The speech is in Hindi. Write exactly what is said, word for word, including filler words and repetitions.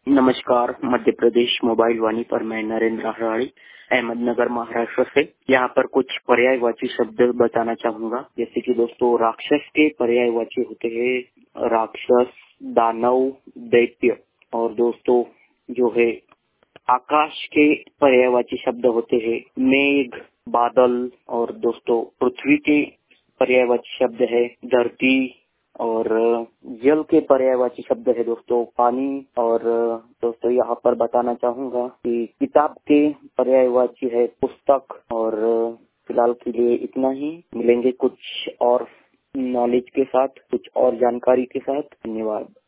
नमस्कार, मध्य प्रदेश मोबाइल वाणी पर मैं नरेंद्र हराड़ी अहमदनगर महाराष्ट्र से यहाँ पर कुछ पर्यायवाची शब्द बताना चाहूंगा। जैसे कि दोस्तों, राक्षस के पर्यायवाची होते हैं राक्षस, दानव, दैत्य। और दोस्तों जो है आकाश के पर्यायवाची शब्द होते हैं मेघ, बादल। और दोस्तों पृथ्वी के पर्यायवाची शब्द है धरती। और जल के पर्यायवाची शब्द है दोस्तों पानी। और दोस्तों यहाँ पर बताना चाहूंगा कि किताब के पर्यायवाची है पुस्तक। और फिलहाल के लिए इतना ही। मिलेंगे कुछ और नॉलेज के साथ, कुछ और जानकारी के साथ। धन्यवाद।